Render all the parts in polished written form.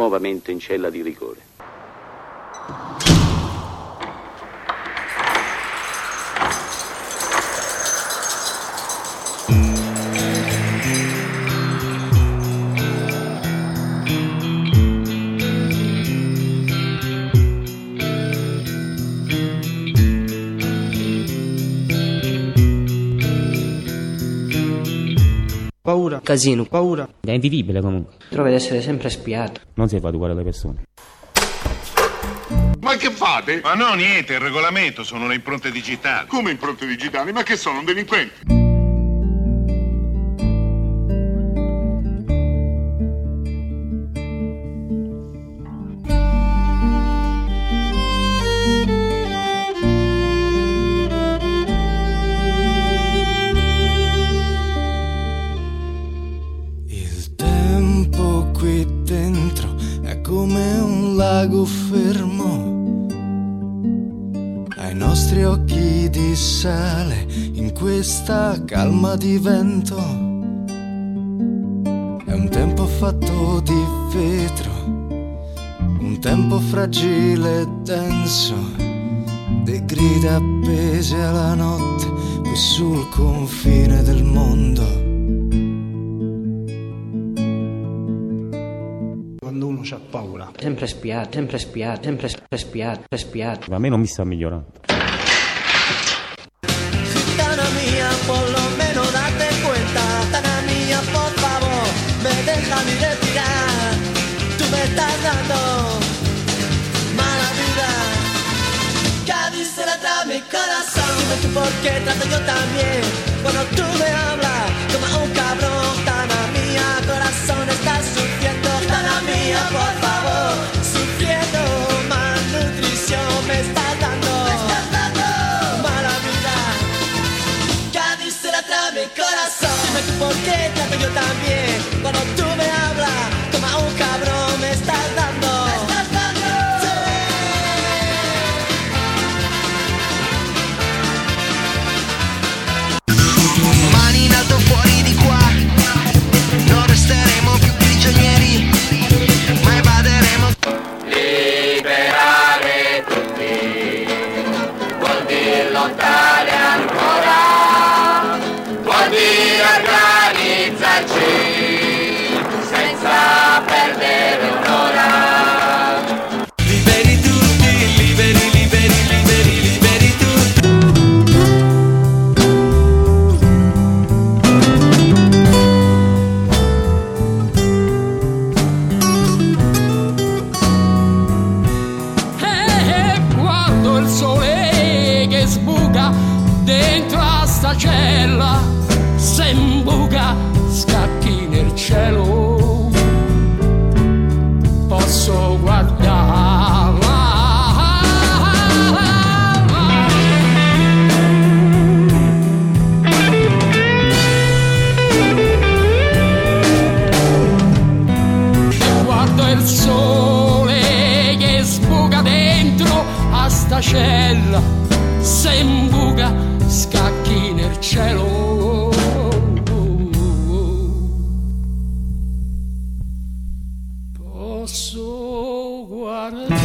nuovamente in cella di rigore. Paura, casino, paura. È invivibile comunque. Trovi di essere sempre spiato. Non si fa educare le persone. Ma che fate? Ma no, niente, il regolamento, sono le impronte digitali. Come impronte digitali? Ma che sono, un delinquente? Lago fermo ai nostri occhi di sale in questa calma di vento. È un tempo fatto di vetro, un tempo fragile e denso, de grida appese alla notte qui sul confine del mondo. Uno c'ha paura, sempre spiato, sempre spiato, sempre spiato, sempre spiato. Ma a me non mi sta migliorando. Gitana mía, por lo menos date cuenta. Gitana mía, por favor, me deja mi respirar. Tú me estás dando mala vida. Cádiz se la trae mi corazón. Dime tú por qué trato yo también. Cuando tú me hablas como un cabrón. Gitana mía, corazón está sufriendo. Gitana mía, por favor, sufriendo malnutrición me estás dando mala vida. Cádiz se la trae mi corazón. Dime tú por qué trato yo también. Cuando tú me hablas como un cabrón me estás dando. Mani in alto fuori di qua, non resteremo più prigionieri, ma evaderemo. Liberare tutti, vuol dire lottare ancora, vuol dire organizzarci senza perdere un'ora. Liberi tutti, liberi, liberi, liberi, liberi tutti. Guardo il sole che sbuca dentro a sta cella, se imbuca scacchi nel cielo, posso guardare. Guardo il sole che sbuca dentro a sta cella, se imbuca scacchi nel cielo. Posso guardare.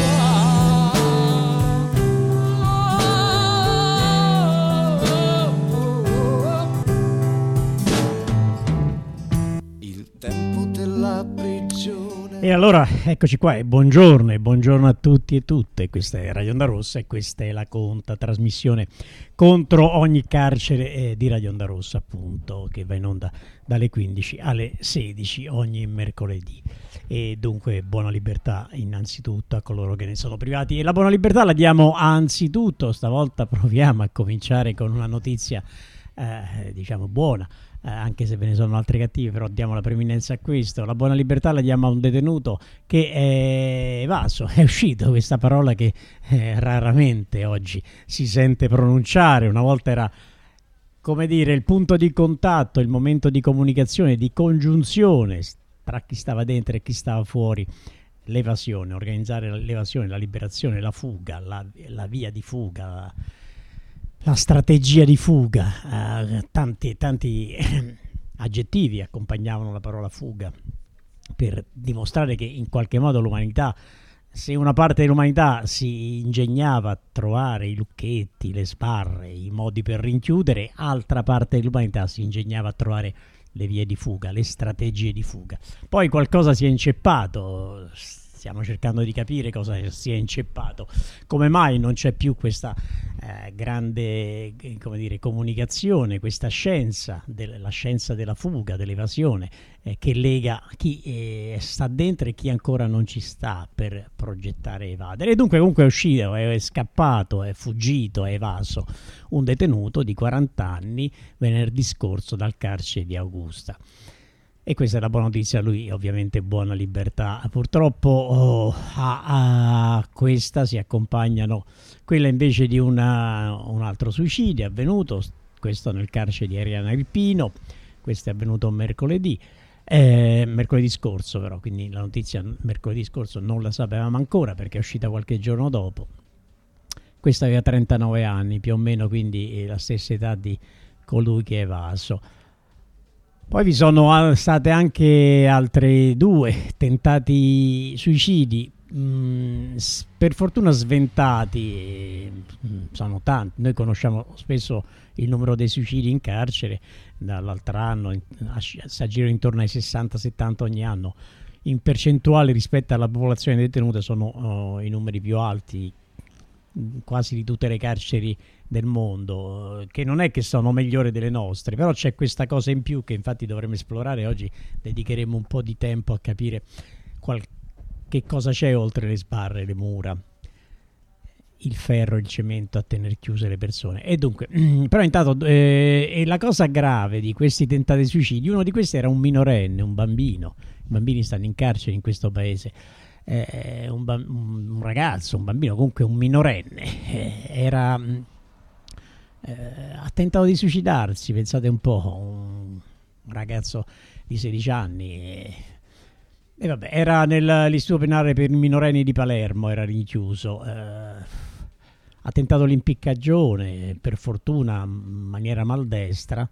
Il tempo della prigione. E allora eccoci qua e buongiorno a tutti e tutte. Questa è Radio Onda Rossa e questa è la conta trasmissione contro ogni carcere di Radio Onda Rossa, appunto, che va in onda dalle 15 alle 16 ogni mercoledì. E dunque buona libertà innanzitutto a coloro che ne sono privati, e la buona libertà la diamo anzitutto, stavolta proviamo a cominciare con una notizia diciamo buona, anche se ve ne sono altre cattive, però diamo la preminenza a questo. La buona libertà la diamo a un detenuto che è evaso, è uscito questa parola che raramente oggi si sente pronunciare. Una volta era, come dire, il punto di contatto, il momento di comunicazione, di congiunzione tra chi stava dentro e chi stava fuori. L'evasione, organizzare l'evasione, la liberazione, la fuga, la via di fuga, la strategia di fuga, tanti aggettivi accompagnavano la parola fuga. per dimostrare che in qualche modo l'umanità, se una parte dell'umanità si ingegnava a trovare i lucchetti, le sbarre, i modi per rinchiudere, altra parte dell'umanità si ingegnava a trovare le vie di fuga, le strategie di fuga. Poi qualcosa si è inceppato, stiamo cercando di capire cosa si è inceppato, come mai non c'è più questa grande comunicazione, questa scienza, la scienza della fuga, dell'evasione, che lega chi sta dentro e chi ancora non ci sta per progettare e evadere. E dunque comunque è uscito, è scappato, è fuggito, è evaso un detenuto di 40 anni venerdì scorso dal carcere di Augusta. E questa è la buona notizia, lui ovviamente buona libertà. Purtroppo a questa si accompagnano quella invece di un altro suicidio avvenuto, questo nel carcere di Ariano Irpino, questo è avvenuto mercoledì scorso però, quindi la notizia mercoledì scorso non la sapevamo ancora perché è uscita qualche giorno dopo. Questo aveva 39 anni più o meno, quindi la stessa età di colui che è evaso. Poi vi sono state anche altre 2 tentati suicidi, per fortuna sventati, sono tanti. Noi conosciamo spesso il numero dei suicidi in carcere, dall'altro anno si aggira intorno ai 60-70 ogni anno. In percentuale rispetto alla popolazione detenuta sono i numeri più alti quasi di tutte le carceri del mondo, che non è che sono migliori delle nostre, però c'è questa cosa in più che infatti dovremmo esplorare. Oggi dedicheremo un po' di tempo a capire che cosa c'è oltre le sbarre, le mura, il ferro, il cemento a tenere chiuse le persone. E dunque, però intanto la cosa grave di questi tentati suicidi, uno di questi era un minorenne, un bambino. I bambini stanno in carcere in questo paese. Un ragazzo, un bambino, comunque un minorenne, ha tentato di suicidarsi, pensate un po', un ragazzo di 16 anni e vabbè, era nell'istituto penale per minorenni di Palermo, era rinchiuso, ha tentato l'impiccagione, per fortuna in maniera maldestra,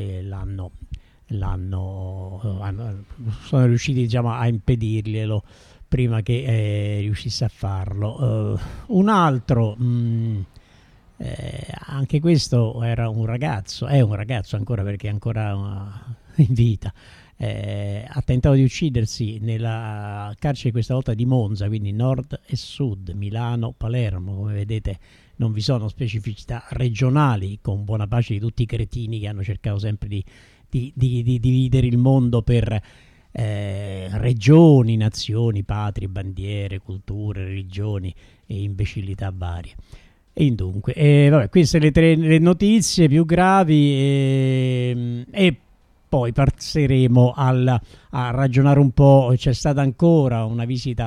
sono riusciti, diciamo, a impedirglielo prima che riuscisse a farlo. Un altro, anche questo era un ragazzo, è un ragazzo ancora perché è ancora in vita, ha tentato di uccidersi nella carcere questa volta di Monza, quindi nord e sud, Milano, Palermo. Come vedete non vi sono specificità regionali, con buona pace di tutti i cretini che hanno cercato sempre di dividere il mondo per regioni, nazioni, patrie, bandiere, culture, religioni e imbecillità varie. E dunque, vabbè, queste le notizie più gravi e poi passeremo a ragionare un po'. C'è stata ancora una visita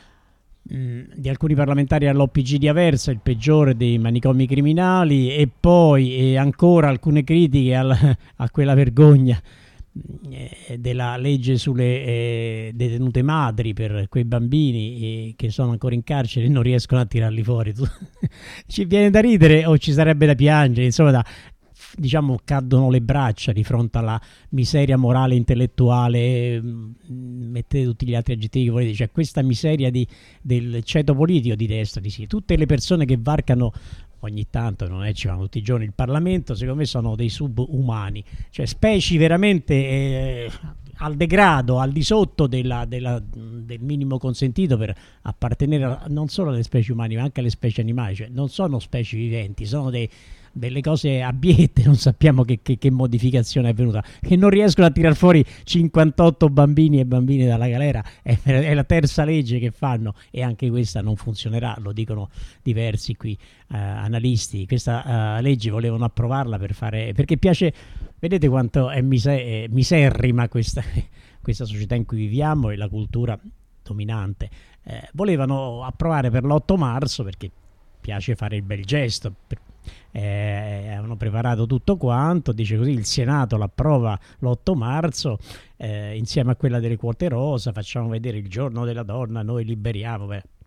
di alcuni parlamentari all'OPG di Aversa, il peggiore dei manicomi criminali, e poi ancora alcune critiche a quella vergogna della legge sulle detenute madri per quei bambini che sono ancora in carcere e non riescono a tirarli fuori. Ci viene da ridere o ci sarebbe da piangere, insomma, diciamo cadono le braccia di fronte alla miseria morale, intellettuale, mettete tutti gli altri aggettivi che volete, cioè questa miseria del ceto politico di destra, di sì, tutte le persone che varcano ogni tanto, non è ci vanno tutti i giorni il Parlamento, secondo me sono dei subumani, cioè specie veramente al degrado, al di sotto del minimo consentito per appartenere non solo alle specie umane ma anche alle specie animali, cioè non sono specie viventi, sono delle cose abiette, non sappiamo che modificazione è avvenuta, che non riescono a tirar fuori 58 bambini e bambine dalla galera, è la terza legge che fanno e anche questa non funzionerà, lo dicono diversi qui analisti. Questa legge volevano approvarla perché piace, vedete quanto è miserrima questa società in cui viviamo e la cultura dominante. Volevano approvare per l'8 marzo perché piace fare il bel gesto, avevano preparato tutto quanto, dice così, il Senato l'approva l'8 marzo insieme a quella delle quote rosa, facciamo vedere il giorno della donna, noi liberiamo,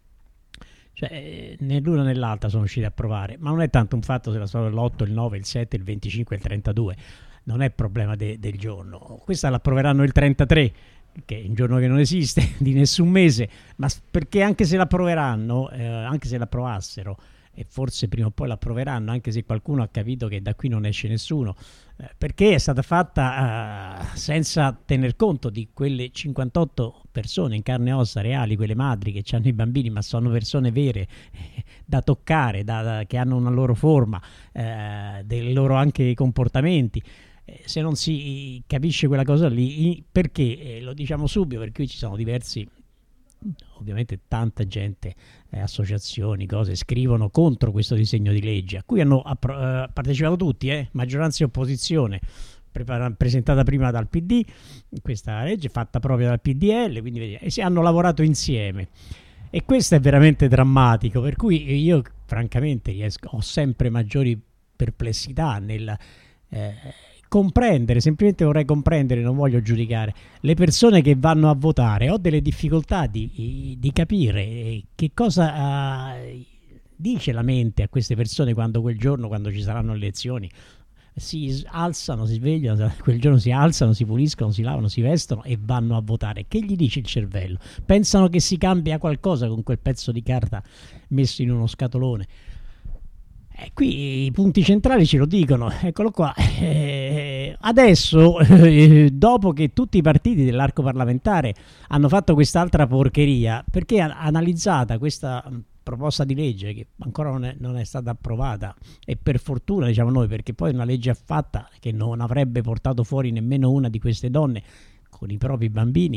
cioè né l'una né l'altra sono riusciti a approvare, ma non è tanto un fatto se la storia l'8, il 9, il 7, il 25 e il 32, non è problema del giorno. Questa l'approveranno il 33, che è un giorno che non esiste, di nessun mese, ma perché anche se l'approveranno, anche se l'approvassero, e forse prima o poi l'approveranno, anche se qualcuno ha capito che da qui non esce nessuno, perché è stata fatta senza tener conto di quelle 58 persone in carne e ossa reali, quelle madri che hanno i bambini, ma sono persone vere, da toccare, che hanno una loro forma, dei loro anche comportamenti. Se non si capisce quella cosa lì, perché lo diciamo subito, per cui ci sono diversi, ovviamente tanta gente, associazioni, cose, scrivono contro questo disegno di legge, a cui hanno partecipato tutti, maggioranza e opposizione, presentata prima dal PD, questa legge fatta proprio dal PDL, quindi e si hanno lavorato insieme, e questo è veramente drammatico, per cui io francamente ho sempre maggiori perplessità nel comprendere, semplicemente vorrei comprendere, non voglio giudicare le persone che vanno a votare. Ho delle difficoltà di capire che cosa dice la mente a queste persone quando quel giorno, quando ci saranno le elezioni, si alzano, si svegliano, quel giorno si alzano, si puliscono, si lavano, si vestono e vanno a votare. Che gli dice il cervello? Pensano che si cambia qualcosa con quel pezzo di carta messo in uno scatolone. Qui i punti centrali ce lo dicono, eccolo qua. Adesso, dopo che tutti i partiti dell'arco parlamentare hanno fatto quest'altra porcheria, perché analizzata questa proposta di legge che ancora non è stata approvata, e per fortuna, diciamo noi, perché poi è una legge affatta che non avrebbe portato fuori nemmeno una di queste donne con i propri bambini,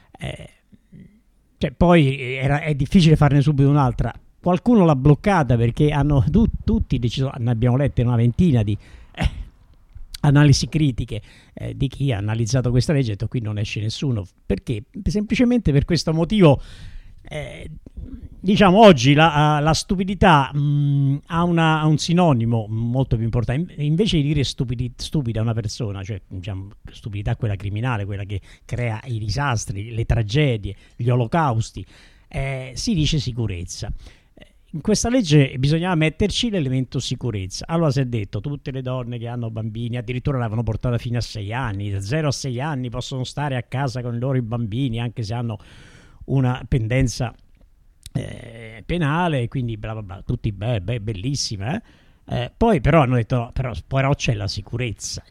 cioè poi è difficile farne subito un'altra. Qualcuno l'ha bloccata perché hanno tutti deciso, ne abbiamo lette una ventina di analisi critiche di chi ha analizzato questa legge e ha detto qui non esce nessuno, perché semplicemente per questo motivo. Diciamo oggi la stupidità ha un sinonimo molto più importante. Invece di dire stupida a una persona, cioè diciamo stupidità quella criminale, quella che crea i disastri, le tragedie, gli olocausti, si dice sicurezza. In questa legge bisognava metterci l'elemento sicurezza. Allora si è detto tutte le donne che hanno bambini, addirittura l'avevano portata fino a 6 anni, da 0 a 6 anni possono stare a casa con i loro bambini anche se hanno una pendenza penale, quindi bla bla bla, tutti bellissime. Poi però hanno detto no, però c'è la sicurezza,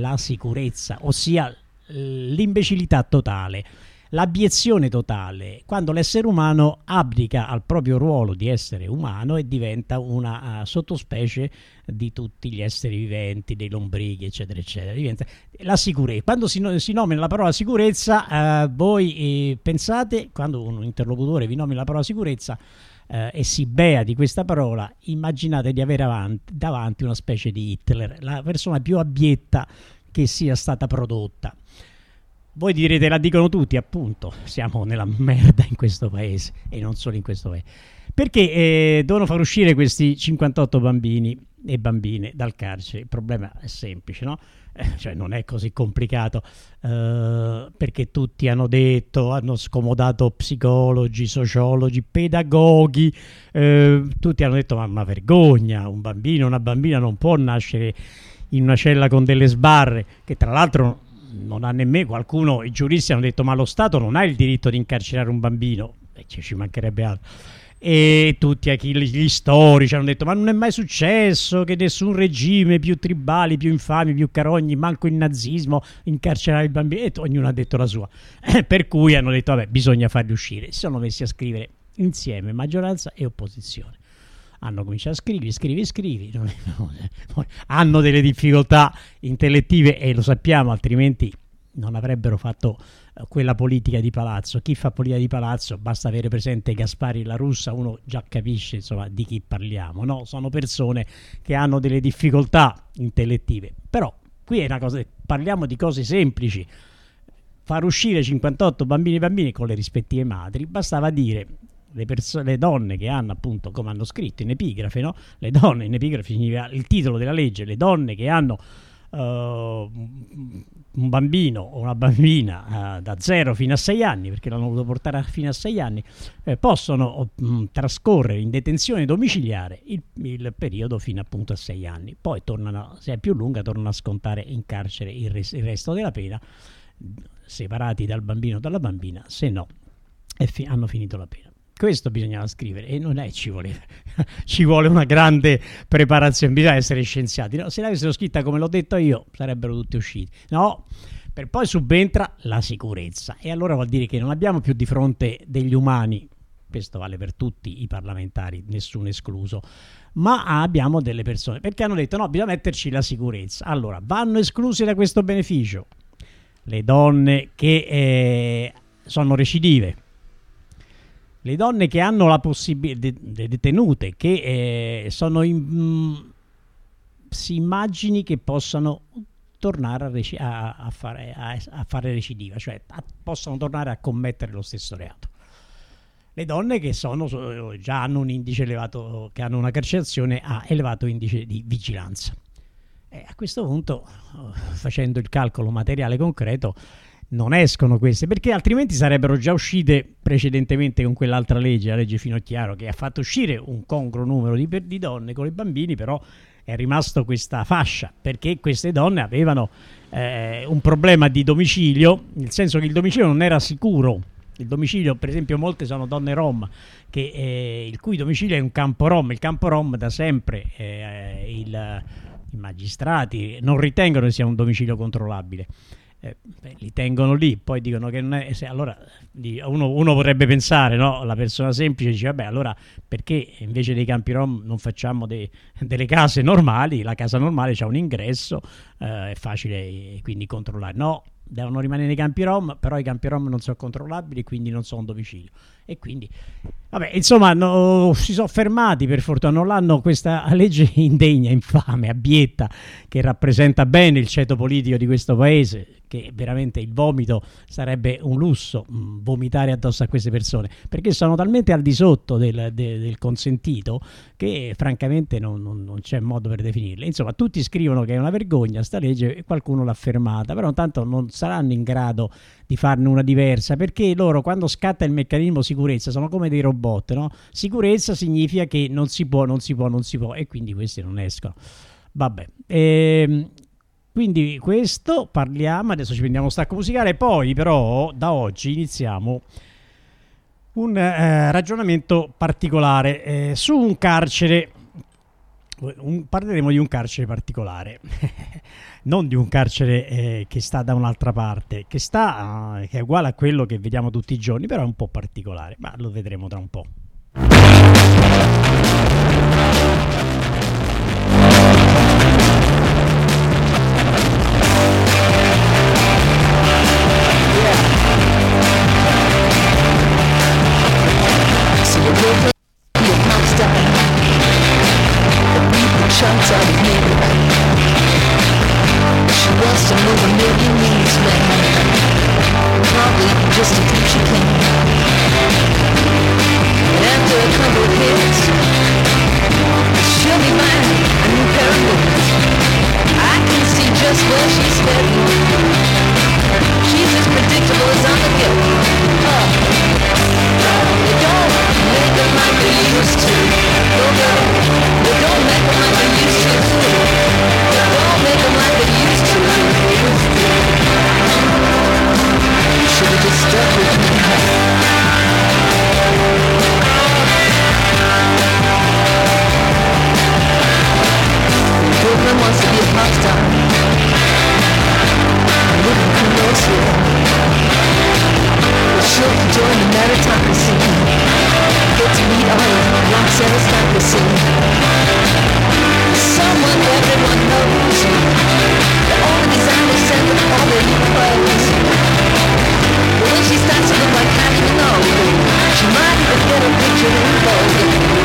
ossia l'imbecillità totale, l'abiezione totale, quando l'essere umano abdica al proprio ruolo di essere umano e diventa una sottospecie di tutti gli esseri viventi, dei lombrichi, eccetera, eccetera. Diventa la sicurezza. Quando si nomina la parola sicurezza, voi pensate, quando un interlocutore vi nomina la parola sicurezza e si bea di questa parola, immaginate di avere davanti una specie di Hitler, la persona più abietta che sia stata prodotta. Voi direte, la dicono tutti, appunto, siamo nella merda in questo paese, e non solo in questo paese, perché devono far uscire questi 58 bambini e bambine dal carcere. Il problema è semplice, no? Cioè non è così complicato, perché tutti hanno detto, hanno scomodato psicologi, sociologi, pedagoghi, tutti hanno detto ma una vergogna, un bambino, una bambina non può nascere in una cella con delle sbarre, che tra l'altro non ha nemmeno, qualcuno, i giuristi hanno detto ma lo Stato non ha il diritto di incarcerare un bambino, ci mancherebbe altro, e tutti gli storici hanno detto ma non è mai successo che nessun regime più tribali, più infami, più carogni, manco il nazismo, incarcerare il bambino, e ognuno ha detto la sua, per cui hanno detto vabbè bisogna farli uscire. Si sono messi a scrivere insieme maggioranza e opposizione, hanno cominciato a scrivi, hanno delle difficoltà intellettive e lo sappiamo, altrimenti non avrebbero fatto quella politica di palazzo. Chi fa politica di palazzo, basta avere presente Gaspari e La Russa, uno già capisce insomma di chi parliamo, no? Sono persone che hanno delle difficoltà intellettive, però qui è una cosa, parliamo di cose semplici. Far uscire 58 bambini e bambine con le rispettive madri, bastava dire le donne che hanno, appunto, come hanno scritto in epigrafe, no? Le donne, in epigrafe significa il titolo della legge, le donne che hanno un bambino o una bambina da 0 fino a 6 anni, perché l'hanno voluto portare fino a 6 anni, possono trascorrere in detenzione domiciliare il periodo fino appunto a 6 anni. Poi tornano, se è più lunga, tornano a scontare in carcere il resto della pena, separati dal bambino o dalla bambina, se no hanno finito la pena. Questo bisognava scrivere e non è ci vuole una grande preparazione, bisogna essere scienziati, no? Se l'avessero scritta come l'ho detto io sarebbero tutti usciti, no? Per poi subentra la sicurezza e allora vuol dire che non abbiamo più di fronte degli umani, questo vale per tutti i parlamentari, nessuno escluso, ma abbiamo delle persone, perché hanno detto no, bisogna metterci la sicurezza. Allora vanno escluse da questo beneficio le donne che sono recidive, le donne che hanno la possibilità, le detenute che sono si immagini che possano tornare a fare recidiva, cioè possono tornare a commettere lo stesso reato. Le donne che già hanno un indice elevato, che hanno una carcerazione a elevato indice di vigilanza. A questo punto, facendo il calcolo materiale concreto, non escono queste, perché altrimenti sarebbero già uscite precedentemente con quell'altra legge, la legge Finocchiaro, che ha fatto uscire un congruo numero di donne con i bambini, però è rimasto questa fascia, perché queste donne avevano un problema di domicilio, nel senso che il domicilio non era sicuro. Il domicilio, per esempio, molte sono donne rom il cui domicilio è un campo rom. Il campo rom da sempre i magistrati non ritengono che sia un domicilio controllabile. Li tengono lì, poi dicono che non è. Allora uno vorrebbe pensare, no? La persona semplice dice vabbè, allora perché invece dei campi rom non facciamo delle case normali? La casa normale c'ha un ingresso, è facile quindi controllare. No, devono rimanere nei campi rom, però i campi rom non sono controllabili, quindi non sono un domicilio. E quindi vabbè, insomma, si sono fermati, per fortuna non l'hanno, questa legge indegna, infame, abietta, che rappresenta bene il ceto politico di questo paese, che veramente il vomito sarebbe un lusso, vomitare addosso a queste persone, perché sono talmente al di sotto del consentito che francamente non c'è modo per definirle. Insomma, tutti scrivono che è una vergogna sta legge e qualcuno l'ha fermata, però intanto non saranno in grado di farne una diversa, perché loro, quando scatta il meccanismo sicurezza, sono come dei robot, no? Sicurezza significa che non si può, e quindi questi non escono. Vabbè, quindi questo parliamo, adesso ci prendiamo stacco musicale, poi però da oggi iniziamo un ragionamento particolare su un carcere. Parleremo di un carcere particolare, non di un carcere che sta da un'altra parte, che è uguale a quello che vediamo tutti i giorni, però è un po' particolare, ma lo vedremo tra un po'. Chunks out of me. She wants to move a million needs, man. Probably just to think she can. And after a couple of hits, she'll be buying a new pair of boots. I can see just where she's heading. She's as predictable as I'm a guilty. They don't make them like they used to. No, girl, they don't make them like they used to. They don't make them like they used to. You should have just stuck with me. Brooklyn wants to be a pop star. Living who knows here. She'll join the meritocracy. Get to meet all of life's aristocracy. Someone everyone knows. The only designer sent them all their new clothes. But when she starts to look like Kylie Minogue, she might even get a picture in Vogue.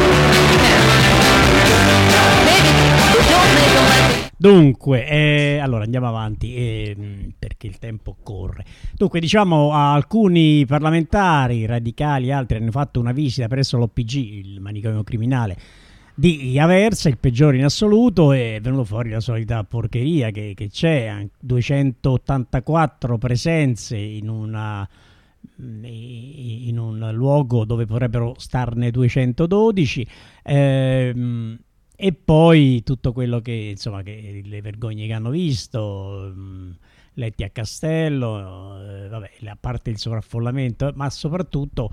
Maybe they don't make them like. Dunque, allora andiamo avanti perché il tempo corre. Dunque, diciamo, alcuni parlamentari radicali e altri hanno fatto una visita presso l'OPG, il manicomio criminale di Aversa, il peggiore in assoluto, e è venuto fuori la solita porcheria che c'è, 284 presenze in un luogo dove potrebbero starne 212, e poi tutto quello che, insomma, che le vergogne che hanno visto, letti a Castello, vabbè, a parte il sovraffollamento, ma soprattutto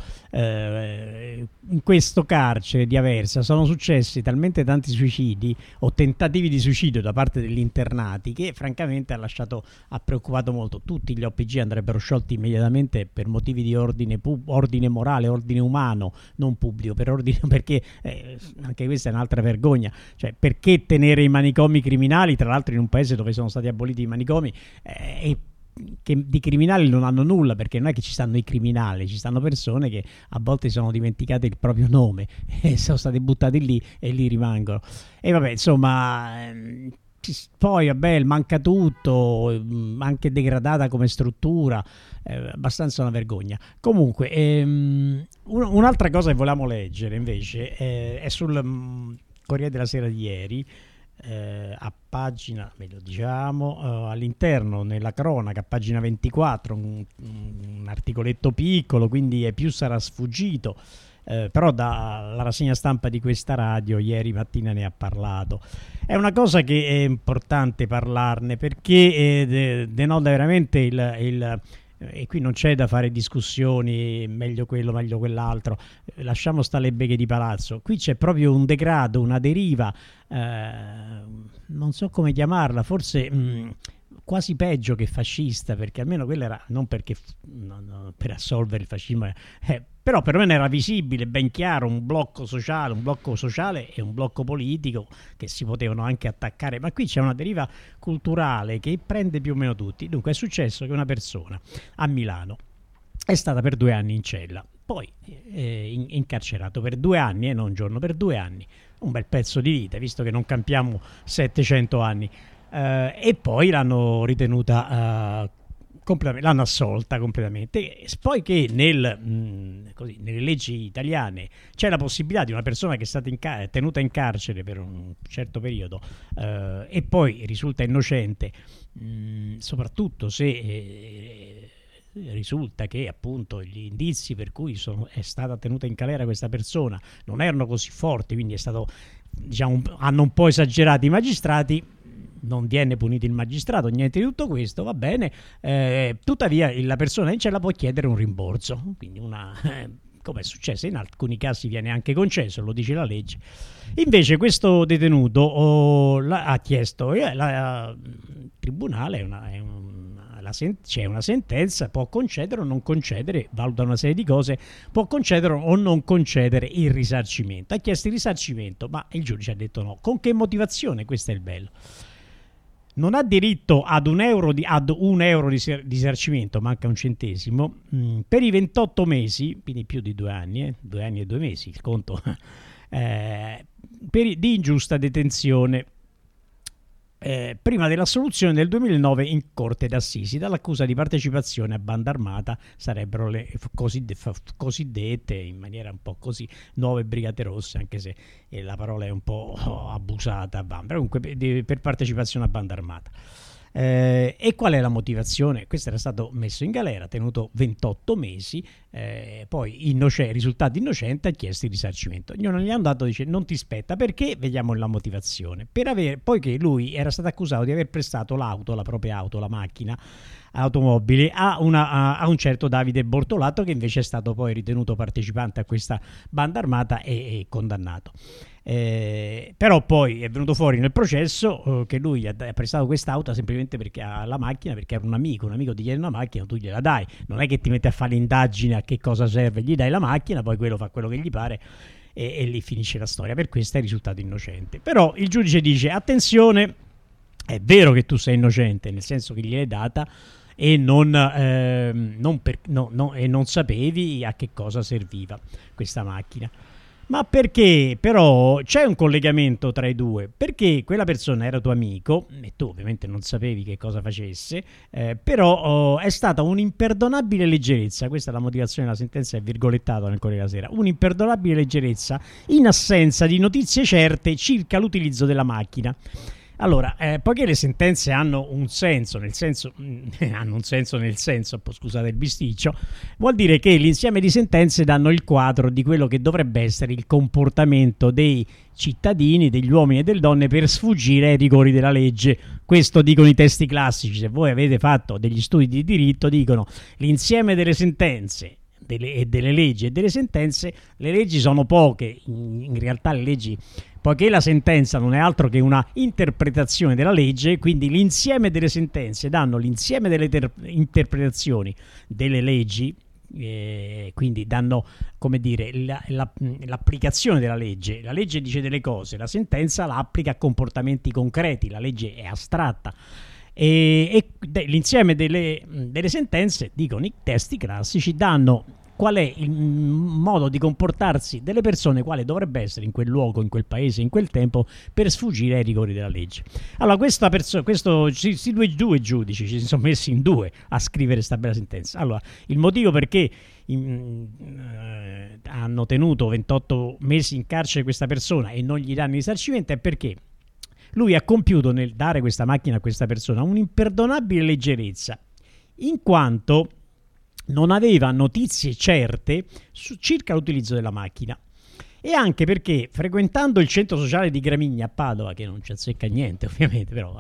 in questo carcere di Aversa sono successi talmente tanti suicidi o tentativi di suicidio da parte degli internati che francamente ha preoccupato molto. Tutti gli OPG andrebbero sciolti immediatamente per motivi di ordine morale, ordine umano, non pubblico, per ordine, perché anche questa è un'altra vergogna, cioè perché tenere i manicomi criminali, tra l'altro in un paese dove sono stati aboliti i manicomi, e che di criminali non hanno nulla, perché non è che ci stanno i criminali, ci stanno persone che a volte sono dimenticate il proprio nome e sono state buttate lì e lì rimangono. E vabbè, insomma, poi vabbè, manca tutto, anche degradata come struttura, abbastanza una vergogna. Comunque un'altra cosa che volevamo leggere invece è sul Corriere della Sera di ieri, a pagina, meglio diciamo, all'interno, nella cronaca, a pagina 24, un articoletto piccolo, quindi più sarà sfuggito, però dalla rassegna stampa di questa radio ieri mattina ne ha parlato. È una cosa che è importante parlarne, perché denota veramente il e qui non c'è da fare discussioni, meglio quello, meglio quell'altro, lasciamo stare le beghe di palazzo. Qui c'è proprio un degrado, una deriva, non so come chiamarla, forse quasi peggio che fascista, perché almeno quella era, non perché per assolvere il fascismo, però perlomeno era visibile, ben chiaro, un blocco sociale e un blocco politico che si potevano anche attaccare, ma qui c'è una deriva culturale che prende più o meno tutti. Dunque è successo che una persona a Milano è stata per 2 anni in cella, poi incarcerato per 2 anni, e non un giorno, per 2 anni, un bel pezzo di vita, visto che non campiamo 700 anni, e poi l'hanno ritenuta l'hanno assolta completamente. Poi che nelle leggi italiane c'è la possibilità di una persona che è stata tenuta in carcere per un certo periodo e poi risulta innocente, soprattutto se risulta che appunto gli indizi per cui è stata tenuta in galera questa persona non erano così forti, quindi è stato, diciamo, hanno un po' esagerato i magistrati, non viene punito il magistrato, niente di tutto questo, va bene, tuttavia la persona in cella può chiedere un rimborso, quindi come è successo in alcuni casi viene anche concesso, lo dice la legge. Invece questo detenuto ha chiesto, il tribunale c'è una sentenza, può concedere o non concedere, valuta una serie di cose, può concedere o non concedere il risarcimento. Ha chiesto il risarcimento, ma il giudice ha detto no. Con che motivazione? Questo è il bello. Non ha diritto ad un euro di risarcimento, manca un centesimo, per i 28 mesi, quindi più di 2 anni, 2 anni e 2 mesi, il conto, di ingiusta detenzione, prima dell'assoluzione del 2009 in Corte d'Assisi dall'accusa di partecipazione a banda armata, sarebbero le cosiddette, in maniera un po' così, nuove brigate rosse, anche se la parola è un po' abusata, comunque per partecipazione a banda armata. E qual è la motivazione? Questo era stato messo in galera, tenuto 28 mesi, poi risultato innocente, ha chiesto il risarcimento. Non gli hanno dato, dice non ti spetta, perché? Vediamo la motivazione. Poiché lui era stato accusato di aver prestato la propria auto, la macchina automobile, a un certo Davide Bortolato, che invece è stato poi ritenuto partecipante a questa banda armata e condannato. Però poi è venuto fuori nel processo che lui ha prestato quest'auto semplicemente perché ha la macchina, perché era un amico ti chiede una macchina, tu gliela dai, non è che ti metti a fare l'indagine a che cosa serve, gli dai la macchina, poi quello fa quello che gli pare e lì finisce la storia. Per questo è risultato innocente. Però il giudice dice attenzione, è vero che tu sei innocente, nel senso che gliel'hai data e non sapevi a che cosa serviva questa macchina. Ma perché? Però c'è un collegamento tra i due, perché quella persona era tuo amico e tu ovviamente non sapevi che cosa facesse, però è stata un'imperdonabile leggerezza, questa è la motivazione della sentenza, è virgolettato nel Corriere della Sera, un'imperdonabile leggerezza in assenza di notizie certe circa l'utilizzo della macchina. Allora, poiché le sentenze hanno un senso, scusate il bisticcio, vuol dire che l'insieme di sentenze danno il quadro di quello che dovrebbe essere il comportamento dei cittadini, degli uomini e delle donne per sfuggire ai rigori della legge. Questo dicono i testi classici. Se voi avete fatto degli studi di diritto, dicono l'insieme delle sentenze e delle leggi e delle sentenze. Le leggi sono poche, in realtà le leggi, poiché la sentenza non è altro che una interpretazione della legge, quindi l'insieme delle sentenze danno l'insieme delle interpretazioni delle leggi, quindi danno, come dire, l'applicazione della legge. La legge dice delle cose, la sentenza la applica a comportamenti concreti, la legge è astratta. E l'insieme delle sentenze, dicono i testi classici, danno qual è il modo di comportarsi delle persone, quale dovrebbe essere in quel luogo, in quel paese, in quel tempo, per sfuggire ai rigori della legge. Allora questi due giudici ci si sono messi in due a scrivere questa bella sentenza. Allora, il motivo perché hanno tenuto 28 mesi in carcere questa persona e non gli danno risarcimento è perché lui ha compiuto, nel dare questa macchina a questa persona, un'imperdonabile leggerezza, in quanto non aveva notizie certe circa l'utilizzo della macchina, e anche perché, frequentando il centro sociale di Gramigna a Padova, che non ci azzecca niente ovviamente, però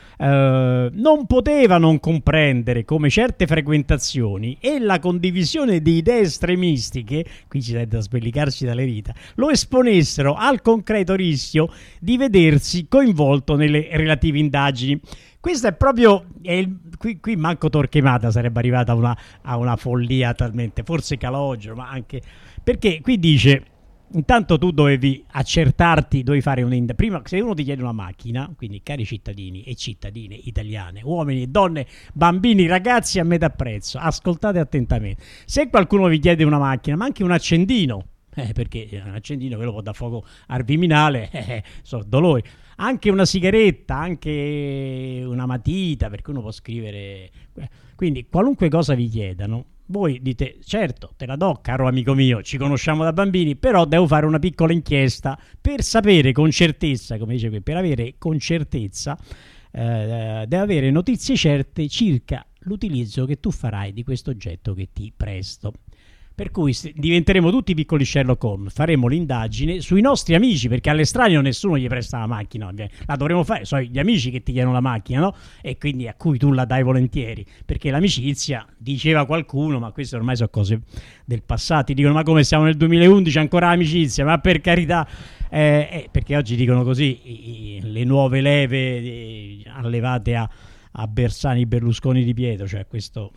non poteva non comprendere come certe frequentazioni e la condivisione di idee estremistiche, qui ci sarebbe da spellicarci dalle rita, lo esponessero al concreto rischio di vedersi coinvolto nelle relative indagini. Questo è proprio qui manco Torquemada sarebbe arrivata a una follia talmente, forse Calogero, ma anche perché qui dice: intanto tu dovevi accertarti, dovevi fare prima, se uno ti chiede una macchina, quindi cari cittadini e cittadine italiane, uomini e donne, bambini, ragazzi a metà prezzo, ascoltate attentamente. Se qualcuno vi chiede una macchina, ma anche un accendino, perché un accendino ve lo può dar fuoco al Viminale, sono dolori, anche una sigaretta, anche una matita, perché uno può scrivere, quindi qualunque cosa vi chiedano, voi dite: certo, te la do, caro amico mio, ci conosciamo da bambini, però devo fare una piccola inchiesta per sapere con certezza, come dice qui, per avere con certezza, deve avere notizie certe circa l'utilizzo che tu farai di questo oggetto che ti presto. Per cui diventeremo tutti piccoli Sherlock Holmes, faremo l'indagine sui nostri amici, perché all'estraneo nessuno gli presta la macchina, la dovremo fare, sono gli amici che ti chiedono la macchina, no? E quindi a cui tu la dai volentieri, perché l'amicizia, diceva qualcuno, ma queste ormai sono cose del passato, ti dicono: ma come siamo nel 2011 ancora amicizia? Ma per carità, perché oggi dicono così le nuove leve allevate a Bersani, Berlusconi di Pietro, cioè questo...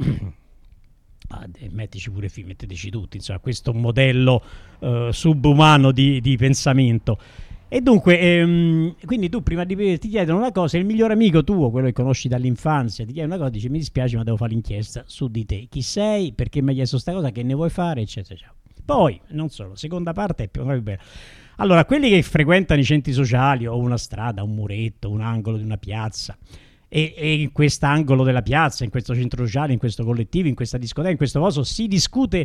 mettici pure metteteci tutti, insomma, questo modello subumano di pensamento. E dunque quindi tu prima di ti chiedono una cosa, il miglior amico tuo, quello che conosci dall'infanzia, ti chiede una cosa, dice: mi dispiace ma devo fare l'inchiesta su di te, chi sei, perché mi hai chiesto sta cosa, che ne vuoi fare, eccetera, eccetera. Poi non solo, seconda parte è più bella. Allora, quelli che frequentano i centri sociali o una strada, un muretto, un angolo di una piazza, e in quest'angolo della piazza, in questo centro sociale, in questo collettivo, in questa discoteca, in questo coso si discute,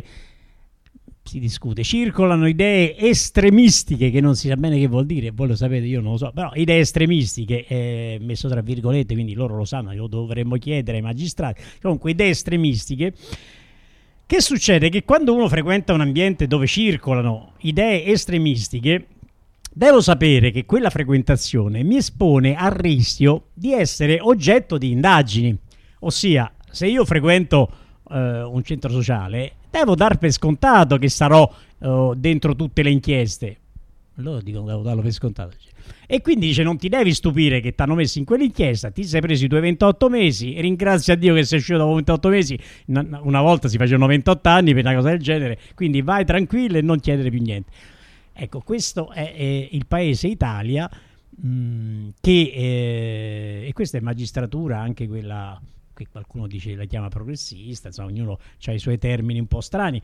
circolano idee estremistiche, che non si sa bene che vuol dire, voi lo sapete, io non lo so, però idee estremistiche, messo tra virgolette, quindi loro lo sanno, lo dovremmo chiedere ai magistrati. Comunque, idee estremistiche. Che succede? Che quando uno frequenta un ambiente dove circolano idee estremistiche, devo sapere che quella frequentazione mi espone al rischio di essere oggetto di indagini. Ossia, se io frequento un centro sociale, devo dar per scontato che sarò dentro tutte le inchieste. Loro dicono: devo darlo per scontato. E quindi dice: non ti devi stupire che ti hanno messo in quell'inchiesta, ti sei preso i tuoi 28 mesi, ringrazia Dio che sei uscito dopo 28 mesi, una volta si facevano 28 anni per una cosa del genere, quindi vai tranquillo e non chiedere più niente. Ecco, questo è il paese Italia, e questa è magistratura, anche quella che qualcuno dice la chiama progressista, insomma ognuno ha i suoi termini un po' strani.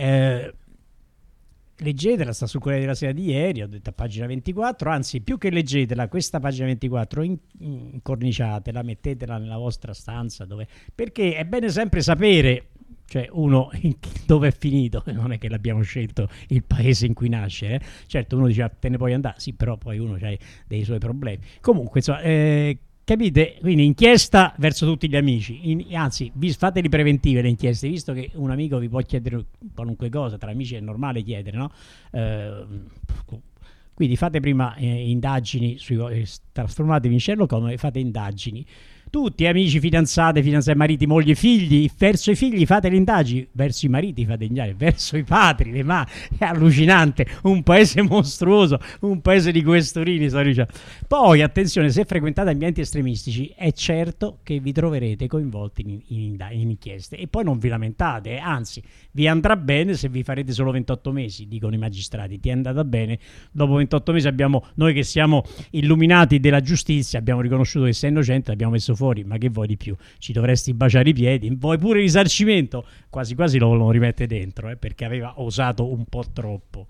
Leggetela, sta sul Corriere della Sera di ieri, ho detto a pagina 24, anzi più che leggetela, questa pagina 24 incorniciatela, mettetela nella vostra stanza, perché è bene sempre sapere Cioè uno dove è finito, non è che l'abbiamo scelto il paese in cui nascere, certo uno dice te ne puoi andare, sì, però poi uno ha dei suoi problemi. Comunque insomma, capite? Quindi inchiesta verso tutti gli amici, anzi fateli preventive le inchieste, visto che un amico vi può chiedere qualunque cosa, tra amici è normale chiedere, no? Quindi fate prima indagini, trasformatevi in Sherlock Holmes e fate indagini. Tutti, amici, fidanzate, mariti, mogli, figli, verso i figli fate le indagini, verso i mariti fate le indagini, verso i padri, è allucinante, un paese mostruoso, un paese di questurini, sto dicendo. Poi, attenzione, se frequentate ambienti estremistici, è certo che vi troverete coinvolti in inchieste, e poi non vi lamentate, anzi, vi andrà bene se vi farete solo 28 mesi, dicono i magistrati, ti è andata bene, dopo 28 mesi noi che siamo illuminati della giustizia, abbiamo riconosciuto che sei innocente, l'abbiamo messo fuori, ma che vuoi di più? Ci dovresti baciare i piedi, vuoi pure risarcimento? Quasi quasi lo rimette dentro, perché aveva osato un po' troppo.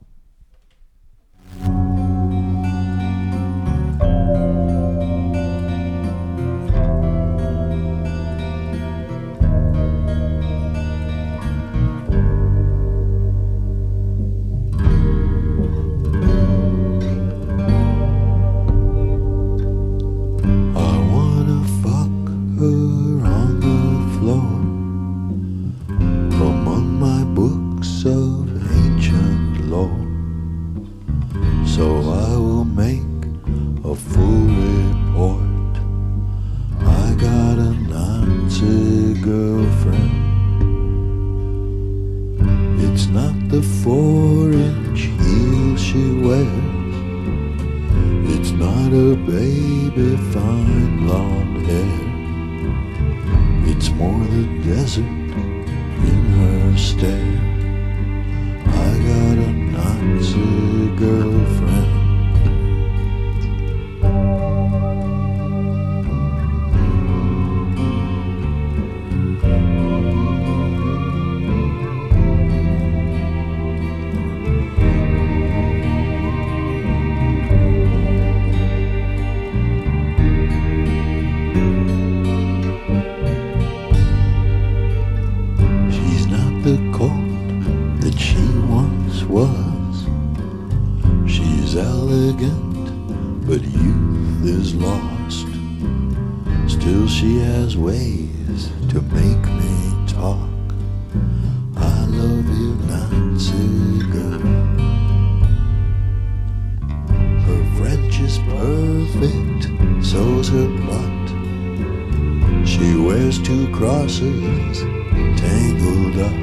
Of ancient lore, so I will make a full report. I got a Nazi girlfriend. It's not the 4-inch heel she wears, it's not a baby fine blonde hair, it's more the desert in her stare. I got a Nazi girlfriend. She's not the cold that she once was. She's elegant, but youth is lost. Still she has ways to make me talk. I love you, Nazi girl. Her French is perfect, so's her butt. She wears 2 crosses tangled up.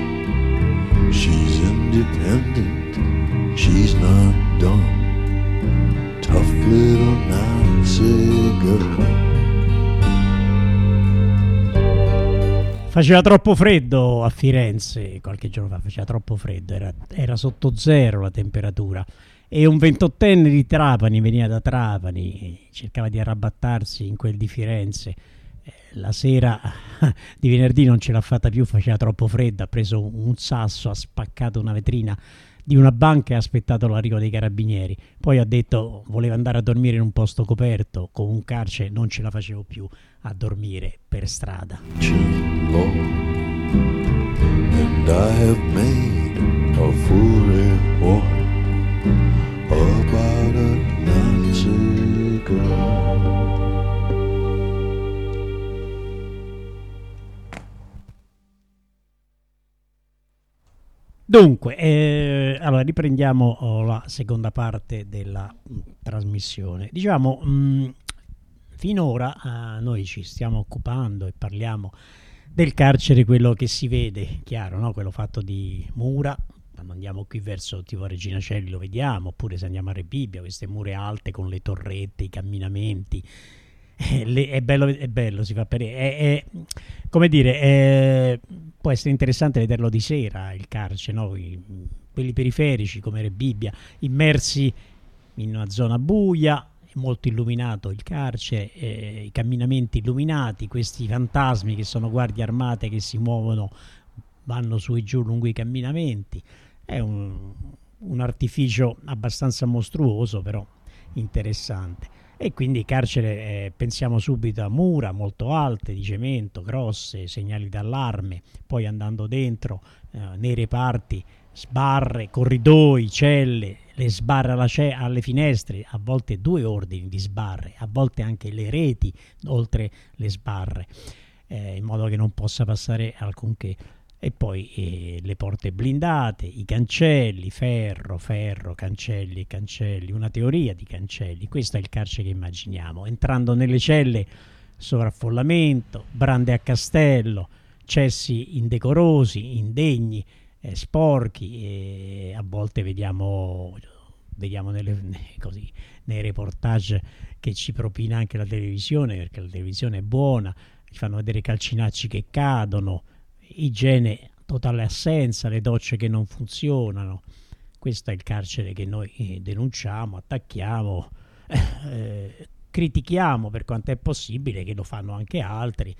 She's independent, she's not dumb. Tough little Nazi girl. Faceva troppo freddo a Firenze qualche giorno fa, faceva troppo freddo, era sotto zero la temperatura, e un 28enne di Trapani, veniva da Trapani, cercava di arrabattarsi in quel di Firenze. La sera di venerdì non ce l'ha fatta più, faceva troppo freddo, ha preso un sasso, ha spaccato una vetrina di una banca e ha aspettato l'arrivo dei carabinieri. Poi ha detto voleva andare a dormire in un posto coperto, con un carcere, non ce la facevo più a dormire per strada. And I have made a full report about a Nazi girl. Dunque, allora riprendiamo la seconda parte della trasmissione. Diciamo, finora noi ci stiamo occupando e parliamo del carcere, quello che si vede, chiaro, no? Quello fatto di mura. Quando andiamo qui verso tipo Regina Coeli lo vediamo, oppure se andiamo a Rebibbia, queste mura alte con le torrette, i camminamenti. È bello, si fa per come dire, può essere interessante vederlo di sera il carcere, no? Quelli periferici come Rebibbia, immersi in una zona buia, molto illuminato il carcere, i camminamenti illuminati, questi fantasmi che sono guardie armate che si muovono, vanno su e giù lungo i camminamenti. È un artificio abbastanza mostruoso, però interessante. E quindi carcere, pensiamo subito a mura molto alte, di cemento, grosse, segnali d'allarme, poi andando dentro nei reparti, sbarre, corridoi, celle, le sbarre alle finestre, a volte 2 ordini di sbarre, a volte anche le reti oltre le sbarre, in modo che non possa passare alcunché. E poi le porte blindate, i cancelli, ferro, cancelli e cancelli, una teoria di cancelli. Questo è il carcere che immaginiamo. Entrando nelle celle, sovraffollamento, brande a castello, cessi indecorosi, indegni, sporchi, e a volte vediamo nei reportage che ci propina anche la televisione, perché la televisione è buona, ci fanno vedere calcinacci che cadono, igiene totale assenza, le docce che non funzionano. Questo è il carcere che noi denunciamo, attacchiamo, critichiamo per quanto è possibile, che lo fanno anche altri.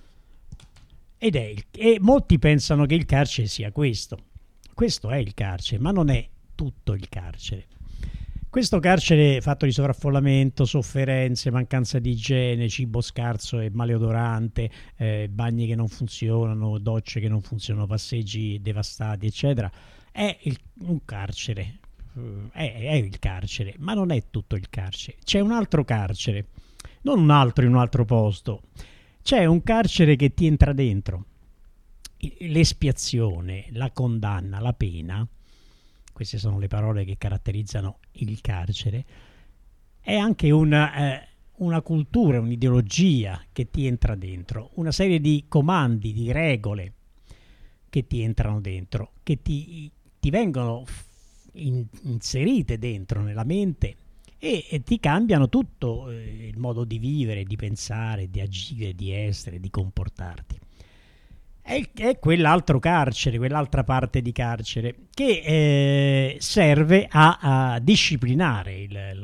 E molti pensano che il carcere sia questo. Questo è il carcere, ma non è tutto il carcere. Questo carcere fatto di sovraffollamento, sofferenze, mancanza di igiene, cibo scarso e maleodorante, bagni che non funzionano, docce che non funzionano, passeggi devastati, eccetera, è un carcere. È il carcere, ma non è tutto il carcere. C'è un altro carcere, non un altro in un altro posto. C'è un carcere che ti entra dentro. L'espiazione, la condanna, la pena, queste sono le parole che caratterizzano il carcere, è anche una cultura, un'ideologia che ti entra dentro, una serie di comandi, di regole che ti entrano dentro, che ti vengono inserite dentro nella mente e ti cambiano tutto il modo di vivere, di pensare, di agire, di essere, di comportarti. È quell'altro carcere, quell'altra parte di carcere che serve a disciplinare.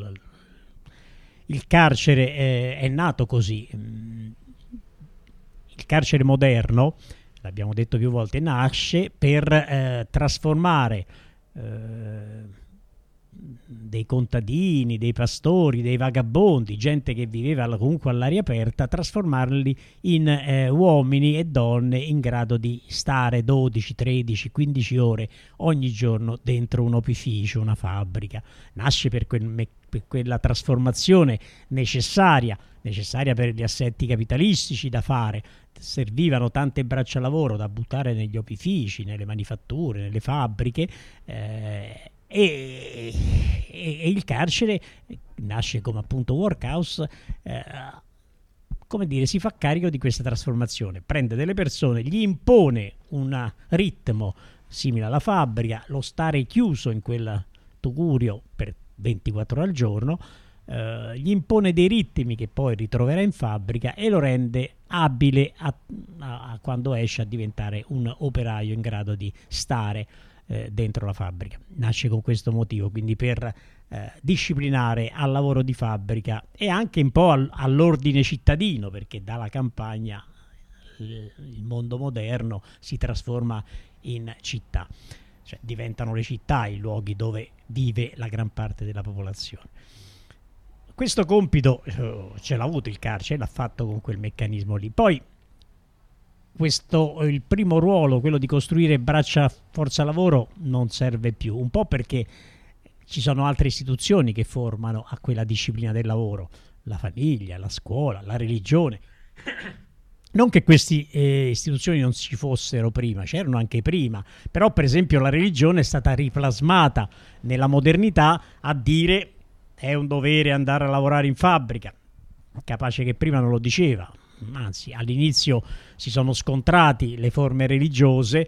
Il carcere è nato così. Il carcere moderno, l'abbiamo detto più volte, nasce per trasformare dei contadini, dei pastori, dei vagabondi, gente che viveva comunque all'aria aperta, trasformarli in uomini e donne in grado di stare 12, 13, 15 ore ogni giorno dentro un opificio, una fabbrica. Nasce per quella trasformazione necessaria per gli assetti capitalistici da fare. Servivano tante braccia lavoro da buttare negli opifici, nelle manifatture, nelle fabbriche, e il carcere nasce come appunto workhouse, come dire, si fa carico di questa trasformazione, prende delle persone, gli impone un ritmo simile alla fabbrica, lo stare chiuso in quel tugurio per 24 ore al giorno, gli impone dei ritmi che poi ritroverà in fabbrica e lo rende abile a quando esce a diventare un operaio in grado di stare dentro la fabbrica. Nasce con questo motivo, quindi per disciplinare al lavoro di fabbrica e anche un po' all'ordine cittadino, perché dalla campagna il mondo moderno si trasforma in città, cioè diventano le città i luoghi dove vive la gran parte della popolazione. Questo compito ce l'ha avuto il carcere, l'ha fatto con quel meccanismo lì. Poi il primo ruolo, quello di costruire braccia forza lavoro, non serve più, un po' perché ci sono altre istituzioni che formano a quella disciplina del lavoro, la famiglia, la scuola, la religione. Non che queste istituzioni non ci fossero prima, c'erano anche prima, però per esempio la religione è stata riplasmata nella modernità a dire è un dovere andare a lavorare in fabbrica, capace che prima non lo diceva. Anzi, all'inizio si sono scontrati le forme religiose,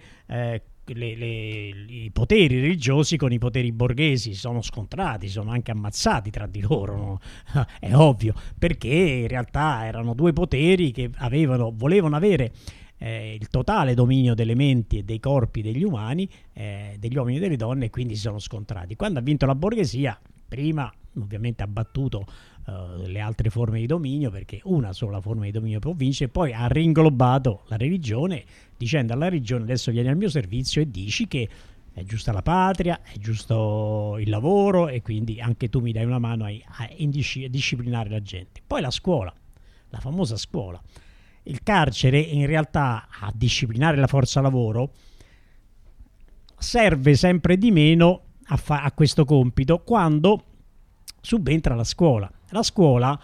i poteri religiosi con i poteri borghesi, si sono scontrati, si sono anche ammazzati tra di loro, no? È ovvio, perché in realtà erano due poteri che volevano avere il totale dominio delle menti e dei corpi degli umani, degli uomini e delle donne, e quindi si sono scontrati. Quando ha vinto la borghesia, prima ovviamente ha battuto le altre forme di dominio, perché una sola forma di dominio può vincere, poi ha ringlobato la religione dicendo alla religione: adesso vieni al mio servizio e dici che è giusta la patria, è giusto il lavoro e quindi anche tu mi dai una mano a disciplinare la gente. Poi la scuola, la famosa scuola. Il carcere in realtà a disciplinare la forza lavoro serve sempre di meno a questo compito quando subentra la scuola. La scuola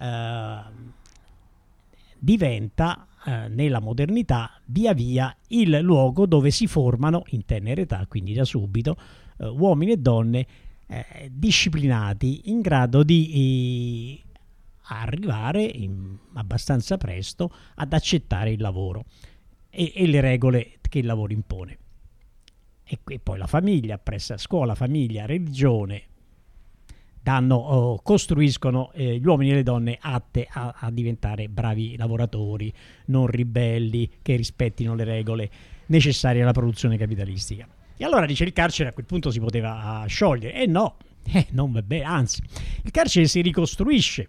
diventa nella modernità via via il luogo dove si formano in tenera età, quindi da subito, uomini e donne disciplinati in grado di arrivare abbastanza presto ad accettare il lavoro e le regole che il lavoro impone. E poi la famiglia, presso scuola, famiglia, religione, costruiscono gli uomini e le donne atte a diventare bravi lavoratori, non ribelli, che rispettino le regole necessarie alla produzione capitalistica. E allora dice il carcere a quel punto si poteva sciogliere. No, non va bene, anzi, il carcere si ricostruisce,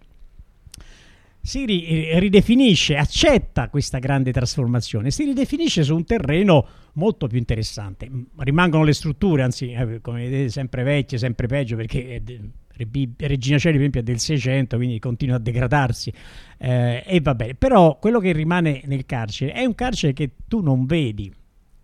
si ridefinisce, accetta questa grande trasformazione, si ridefinisce su un terreno molto più interessante. Rimangono le strutture, anzi, come vedete, sempre vecchie, sempre peggio, perché Regina Coeli, per esempio, è del 600, quindi continua a degradarsi, e va bene. Però quello che rimane nel carcere è un carcere che tu non vedi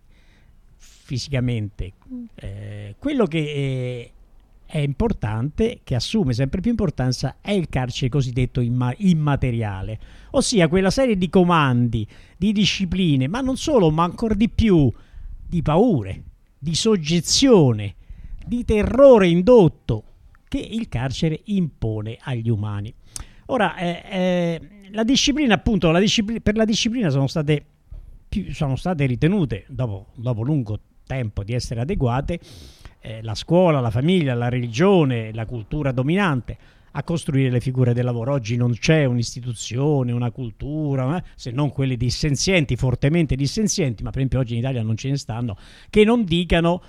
fisicamente. Quello che è importante, che assume sempre più importanza, è il carcere cosiddetto immateriale, ossia quella serie di comandi, di discipline, ma non solo, ma ancora di più, di paure, di soggezione, di terrore indotto che il carcere impone agli umani. Ora, la disciplina, appunto, per la disciplina sono state ritenute, dopo lungo tempo, di essere adeguate la scuola, la famiglia, la religione, la cultura dominante a costruire le figure del lavoro. Oggi non c'è un'istituzione, una cultura, se non quelle dissenzienti, fortemente dissenzienti, ma per esempio oggi in Italia non ce ne stanno, che non dicano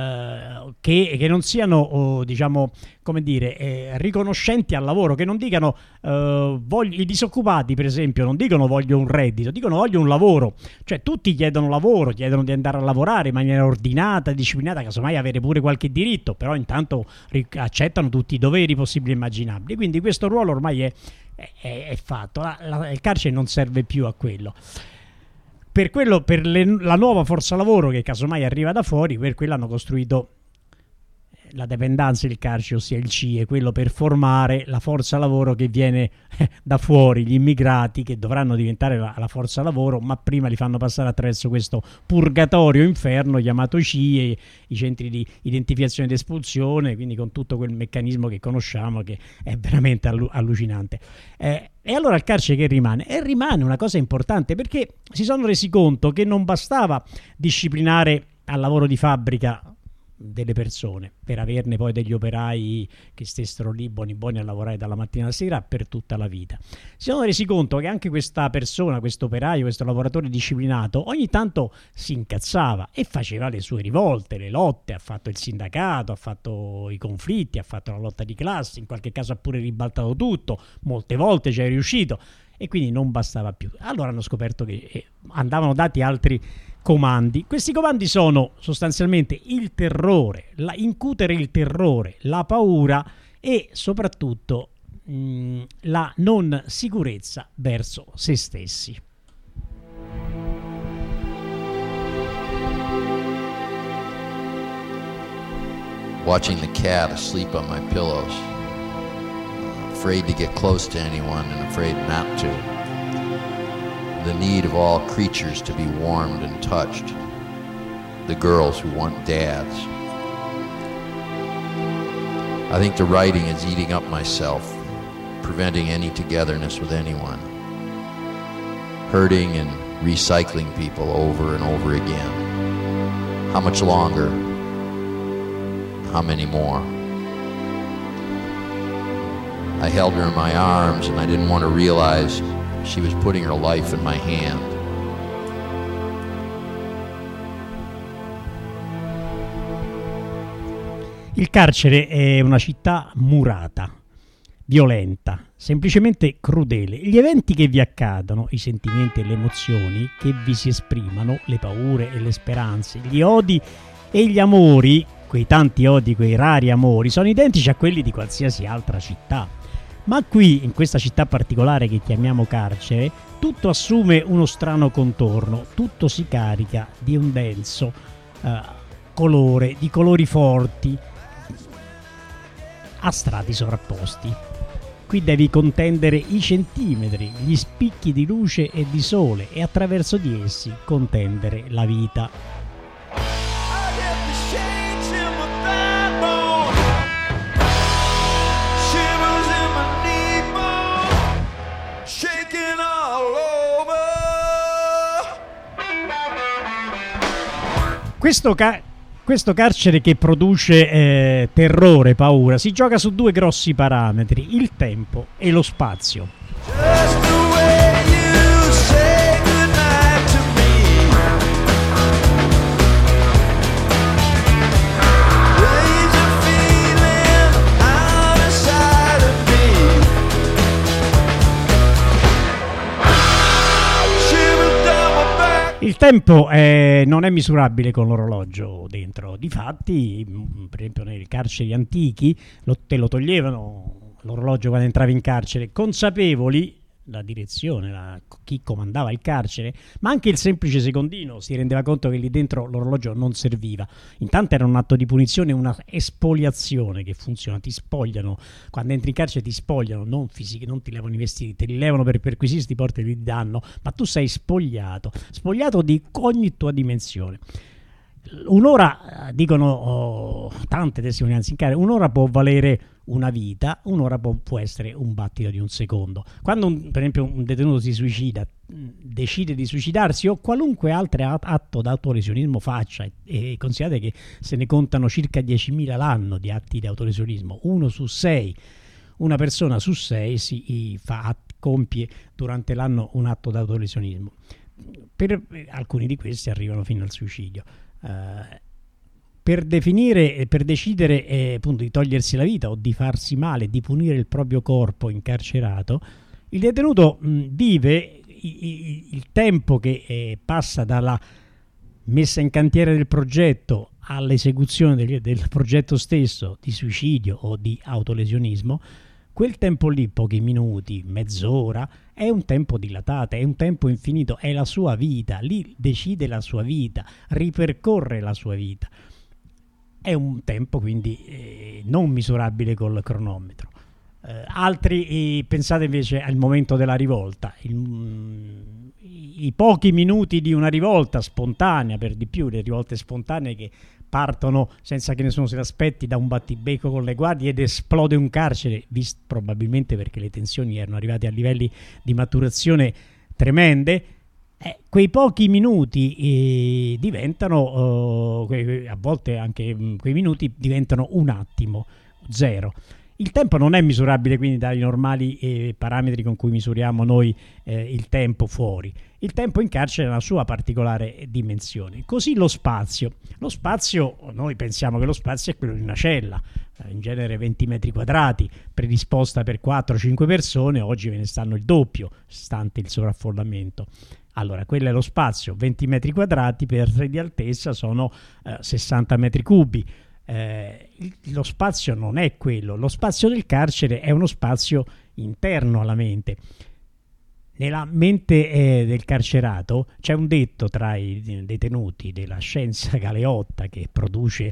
che non siano diciamo, come dire, riconoscenti al lavoro, che non dicano i disoccupati, per esempio, non dicono voglio un reddito, dicono voglio un lavoro. Cioè tutti chiedono lavoro, chiedono di andare a lavorare in maniera ordinata, disciplinata, casomai avere pure qualche diritto, però intanto accettano tutti i doveri possibili e immaginabili. Quindi questo ruolo ormai è fatto. Il carcere non serve più a quello. Per la nuova forza lavoro che casomai arriva da fuori, per quello hanno costruito la dependenza del carcere, ossia il CIE, quello per formare la forza lavoro che viene da fuori, gli immigrati che dovranno diventare la forza lavoro, ma prima li fanno passare attraverso questo purgatorio inferno chiamato CIE, i centri di identificazione ed espulsione, quindi con tutto quel meccanismo che conosciamo, che è veramente allucinante. E allora il carcere che rimane? E rimane una cosa importante, perché si sono resi conto che non bastava disciplinare al lavoro di fabbrica delle persone per averne poi degli operai che stessero lì buoni a lavorare dalla mattina alla sera per tutta la vita. Si sono resi conto che anche questa persona, questo operaio, questo lavoratore disciplinato ogni tanto si incazzava e faceva le sue rivolte, le lotte, ha fatto il sindacato, ha fatto i conflitti, ha fatto la lotta di classe, in qualche caso ha pure ribaltato tutto, molte volte ci è riuscito e quindi non bastava più. Allora hanno scoperto che andavano dati altri comandi. Questi comandi sono sostanzialmente il terrore, incutere il terrore, la paura e soprattutto la non sicurezza verso se stessi. Watching the cat asleep on my pillows, afraid to get close to anyone and afraid not to. The need of all creatures to be warmed and touched, the girls who want dads. I think the writing is eating up myself, preventing any togetherness with anyone, hurting and recycling people over and over again. How much longer? How many more? I held her in my arms and I didn't want to realize she was putting her life in my hand. Il carcere è una città murata, violenta, semplicemente crudele. Gli eventi che vi accadono, i sentimenti e le emozioni che vi si esprimano, le paure e le speranze, gli odi e gli amori, quei tanti odi, quei rari amori, sono identici a quelli di qualsiasi altra città. Ma qui, in questa città particolare che chiamiamo carcere, tutto assume uno strano contorno, tutto si carica di un denso colore, di colori forti, a strati sovrapposti. Qui devi contendere i centimetri, gli spicchi di luce e di sole e attraverso di essi contendere la vita. Questo carcere che produce terrore, paura, si gioca su due grossi parametri, il tempo e lo spazio. Il tempo non è misurabile con l'orologio dentro. Difatti, per esempio nei carceri antichi te lo toglievano l'orologio quando entravi in carcere, consapevoli, la direzione, chi comandava il carcere, ma anche il semplice secondino si rendeva conto che lì dentro l'orologio non serviva. Intanto era un atto di punizione, una espoliazione che funziona, ti spogliano, quando entri in carcere ti spogliano, non fisiche, non ti levano i vestiti, te li levano per perquisirti, ti portano e ti danno, ma tu sei spogliato di ogni tua dimensione. Un'ora, dicono tante testimonianze in carcere, un'ora può valere una vita, un'ora può essere un battito di un secondo. Quando per esempio un detenuto si suicida, decide di suicidarsi o qualunque altro atto d'autolesionismo faccia, e considerate che se ne contano circa 10.000 l'anno di atti di autolesionismo, una persona su 6 compie durante l'anno un atto d'autolesionismo. Per alcuni di questi arrivano fino al suicidio. Per decidere appunto di togliersi la vita o di farsi male, di punire il proprio corpo incarcerato, il detenuto vive il tempo che passa dalla messa in cantiere del progetto all'esecuzione del progetto stesso di suicidio o di autolesionismo. Quel tempo lì, pochi minuti, mezz'ora, è un tempo dilatato, è un tempo infinito, è la sua vita, lì decide la sua vita, ripercorre la sua vita. È un tempo quindi non misurabile col cronometro. Altri, pensate invece al momento della rivolta, i pochi minuti di una rivolta spontanea, per di più le rivolte spontanee che partono senza che nessuno se l'aspetti da un battibecco con le guardie ed esplode un carcere, probabilmente perché le tensioni erano arrivate a livelli di maturazione tremende. Quei pochi minuti diventano, a volte anche quei minuti diventano un attimo, zero. Il tempo non è misurabile quindi dai normali parametri con cui misuriamo noi il tempo fuori. Il tempo in carcere ha una sua particolare dimensione. Così lo spazio. Lo spazio, noi pensiamo che lo spazio è quello di una cella, in genere 20 metri quadrati, predisposta per 4-5 persone, oggi ve ne stanno il doppio, stante il sovraffollamento. Allora, quello è lo spazio, 20 metri quadrati per 3 di altezza sono 60 metri cubi. Lo spazio non è quello, lo spazio del carcere è uno spazio interno alla mente. Nella mente del carcerato c'è un detto tra i detenuti della scienza galeotta che produce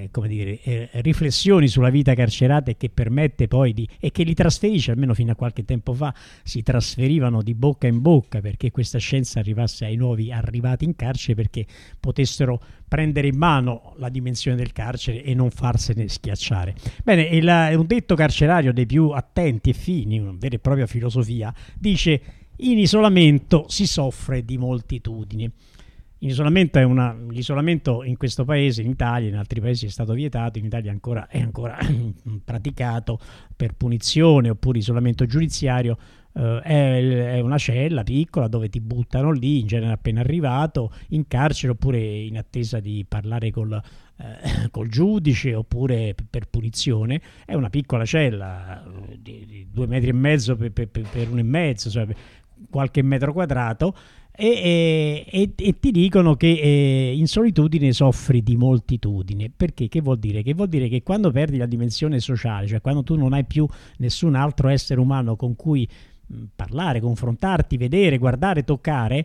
riflessioni sulla vita carcerata e che permette poi e che li trasferisce, almeno fino a qualche tempo fa si trasferivano di bocca in bocca perché questa scienza arrivasse ai nuovi arrivati in carcere, perché potessero prendere in mano la dimensione del carcere e non farsene schiacciare. Bene, è un detto carcerario dei più attenti e fini, una vera e propria filosofia, dice: in isolamento si soffre di moltitudini. L'isolamento in questo paese, in Italia, in altri paesi è stato vietato, in Italia è ancora praticato per punizione oppure isolamento giudiziario. È una cella piccola dove ti buttano lì, in genere appena arrivato, in carcere oppure in attesa di parlare col giudice oppure per punizione. È una piccola cella di 2,5 metri per 1,5 metri, cioè qualche metro quadrato e ti dicono che in solitudine soffri di moltitudine. Perché? Che vuol dire? Che vuol dire che quando perdi la dimensione sociale, cioè quando tu non hai più nessun altro essere umano con cui parlare, confrontarti, vedere, guardare, toccare,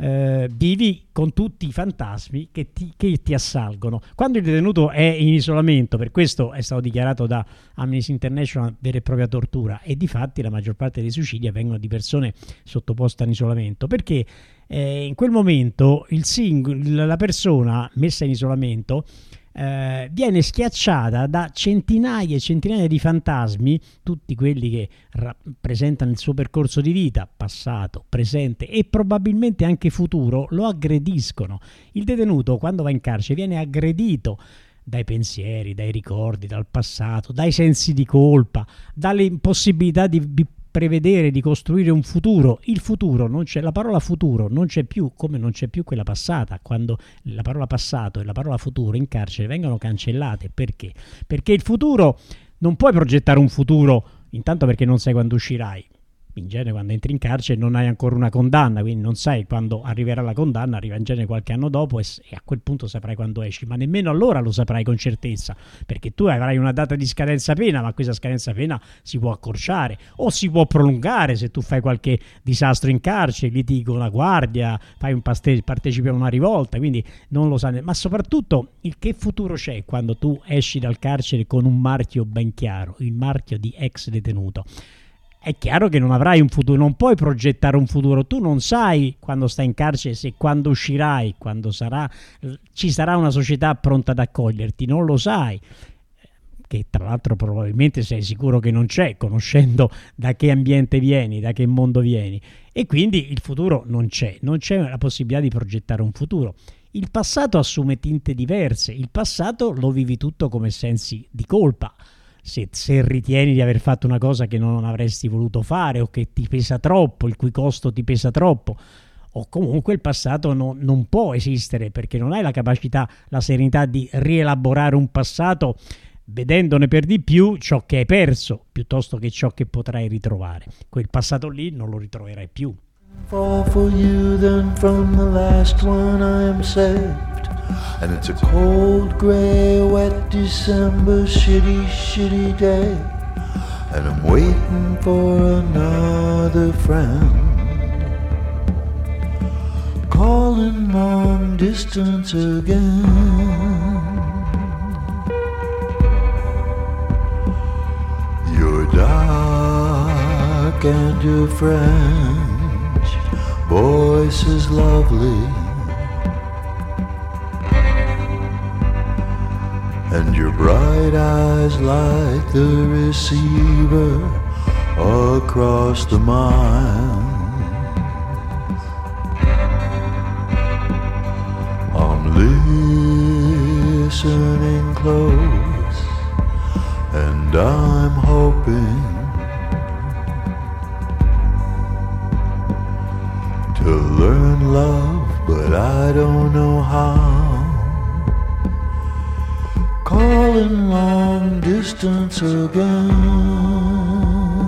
vivi con tutti i fantasmi che ti assalgono. Quando il detenuto è in isolamento, per questo è stato dichiarato da Amnesty International vera e propria tortura, e difatti la maggior parte dei suicidi avvengono di persone sottoposte all'isolamento, perché in quel momento la persona messa in isolamento viene schiacciata da centinaia e centinaia di fantasmi, tutti quelli che rappresentano il suo percorso di vita, passato, presente e probabilmente anche futuro, lo aggrediscono. Il detenuto, quando va in carcere, viene aggredito dai pensieri, dai ricordi, dal passato, dai sensi di colpa, dalle impossibilità di prevedere, di costruire un futuro. Il futuro non c'è, la parola futuro non c'è più, come non c'è più quella passata, quando la parola passato e la parola futuro in carcere vengono cancellate. Perché? Perché il futuro, non puoi progettare un futuro, intanto perché non sai quando uscirai. In genere quando entri in carcere non hai ancora una condanna, quindi non sai quando arriverà la condanna, arriva in genere qualche anno dopo e a quel punto saprai quando esci, ma nemmeno allora lo saprai con certezza, perché tu avrai una data di scadenza pena, ma questa scadenza pena si può accorciare o si può prolungare se tu fai qualche disastro in carcere, litighi con la guardia, fai partecipi a una rivolta, quindi non lo sai. Ma soprattutto che futuro c'è quando tu esci dal carcere con un marchio ben chiaro, il marchio di ex detenuto? È chiaro che non avrai un futuro, non puoi progettare un futuro, tu non sai quando stai in carcere se quando uscirai, quando ci sarà una società pronta ad accoglierti, non lo sai, che tra l'altro probabilmente sei sicuro che non c'è, conoscendo da che ambiente vieni, da che mondo vieni, e quindi il futuro non c'è la possibilità di progettare un futuro. Il passato assume tinte diverse, il passato lo vivi tutto come sensi di colpa. Se ritieni di aver fatto una cosa che non avresti voluto fare o che ti pesa troppo, il cui costo ti pesa troppo, o comunque il passato non può esistere perché non hai la capacità, la serenità di rielaborare un passato vedendone per di più ciò che hai perso piuttosto che ciò che potrai ritrovare. Quel passato lì non lo ritroverai più. Fall for you, then from the last one I am saved. And it's a cold, grey, wet December, shitty day. And I'm waiting for another friend, calling long distance again. You're dark and your French voice is lovely, and your bright eyes like the receiver across the miles. I'm listening close, and I'm hoping to learn love, but I don't know how. Calling long distance again.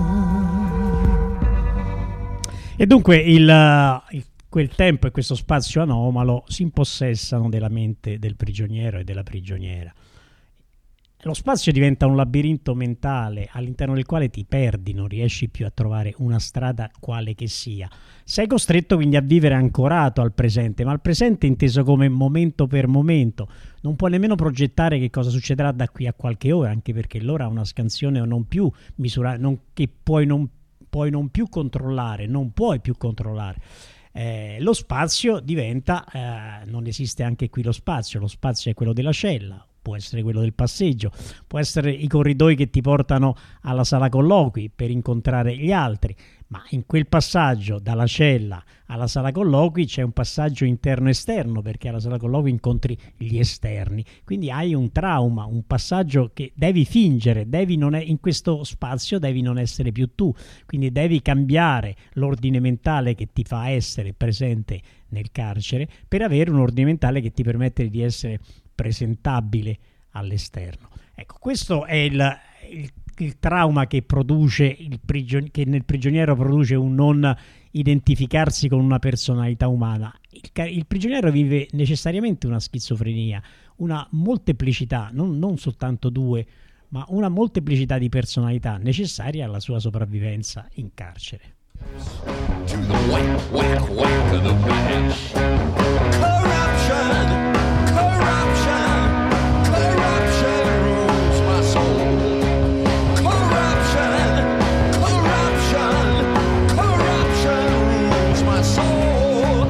E dunque quel tempo e questo spazio anomalo si impossessano della mente del prigioniero e della prigioniera. Lo spazio diventa un labirinto mentale all'interno del quale ti perdi, non riesci più a trovare una strada quale che sia. Sei costretto quindi a vivere ancorato al presente, ma al presente inteso come momento per momento. Non puoi nemmeno progettare che cosa succederà da qui a qualche ora, anche perché l'ora ha una scansione non più misurata, che puoi non più controllare, non puoi più controllare. Lo spazio diventa, non esiste anche qui lo spazio è quello della cella, può essere quello del passeggio, può essere i corridoi che ti portano alla sala colloqui per incontrare gli altri, ma in quel passaggio dalla cella alla sala colloqui c'è un passaggio interno-esterno, perché alla sala colloqui incontri gli esterni, quindi hai un trauma, un passaggio che devi fingere, in questo spazio devi non essere più tu, quindi devi cambiare l'ordine mentale che ti fa essere presente nel carcere per avere un ordine mentale che ti permette di essere presentabile all'esterno. Ecco, questo è il trauma che produce che nel prigioniero produce un non identificarsi con una personalità umana. Il prigioniero vive necessariamente una schizofrenia, una molteplicità, non soltanto due, ma una molteplicità di personalità necessaria alla sua sopravvivenza in carcere. To the whack, whack, whack of the mash. Corruption, corruption, corruption rules my soul. Corruption, corruption, corruption rules my soul.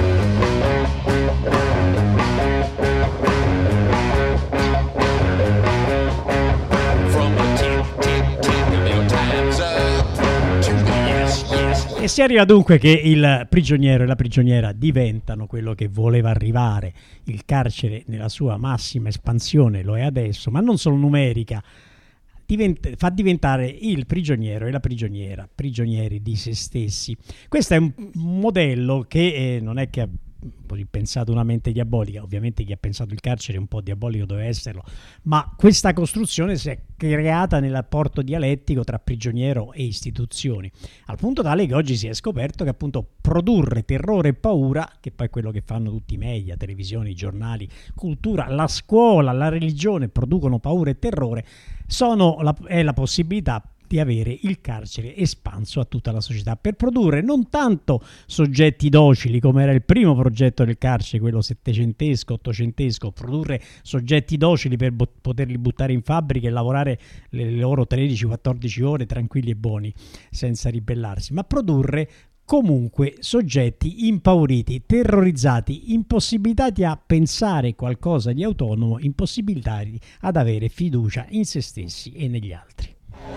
From the tick, tick, tick of your time's up to the yes, yes. E si arriva dunque che il prigioniero e la prigioniera diventano quello che voleva arrivare. Il carcere nella sua massima espansione lo è adesso, ma non solo numerica, fa diventare il prigioniero e la prigioniera prigionieri di se stessi. Questo è un modello che non è che ha pensato una mente diabolica, ovviamente chi ha pensato il carcere un po' diabolico deve esserlo, ma questa costruzione si è creata nel rapporto dialettico tra prigioniero e istituzioni, al punto tale che oggi si è scoperto che appunto produrre terrore e paura, che poi è quello che fanno tutti i media, televisioni, giornali, cultura, la scuola, la religione, producono paura e terrore, è la possibilità di avere il carcere espanso a tutta la società per produrre non tanto soggetti docili come era il primo progetto del carcere, quello settecentesco, ottocentesco, produrre soggetti docili per poterli buttare in fabbrica e lavorare le loro 13-14 ore tranquilli e buoni senza ribellarsi, ma produrre comunque soggetti impauriti, terrorizzati, impossibilitati a pensare qualcosa di autonomo, impossibilitati ad avere fiducia in se stessi e negli altri.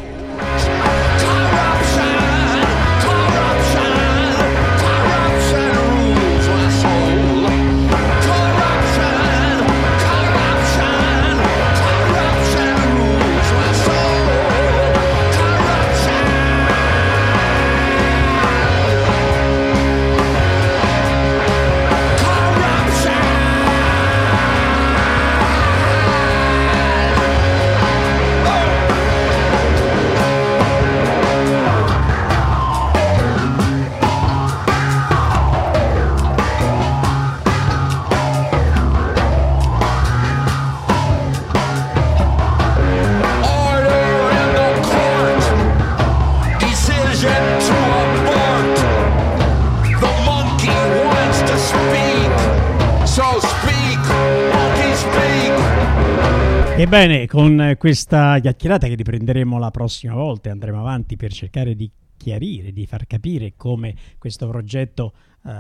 Ebbene, con questa chiacchierata che riprenderemo la prossima volta e andremo avanti per cercare di chiarire, di far capire come questo progetto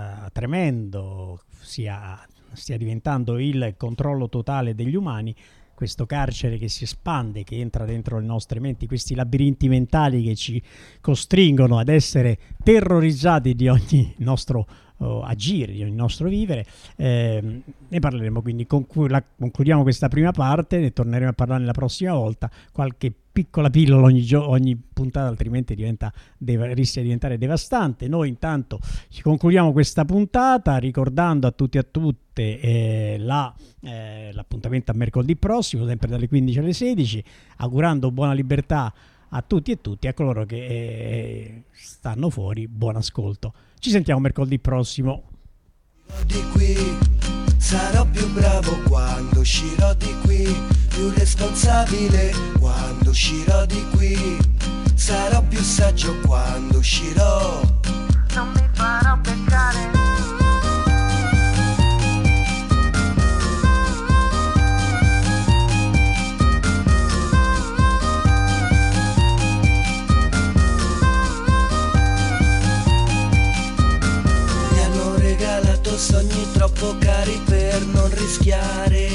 tremendo stia diventando il controllo totale degli umani, questo carcere che si espande, che entra dentro le nostre menti, questi labirinti mentali che ci costringono ad essere terrorizzati di ogni nostro agire, di ogni nostro vivere. Ne parleremo, quindi concludiamo questa prima parte, ne torneremo a parlare la prossima volta, qualche piccola pillola ogni puntata, altrimenti rischia di diventare devastante. Noi intanto ci concludiamo questa puntata ricordando a tutti e a tutte l'appuntamento a mercoledì prossimo, sempre dalle 15 alle 16, augurando buona libertà a tutti e tutti, a coloro che stanno fuori, buon ascolto. Ci sentiamo mercoledì prossimo. Di qui sarò più bravo quando uscirò di qui, più responsabile quando uscirò di qui, sarò più saggio quando uscirò, non mi farò beccare. Sogni troppo cari per non rischiare,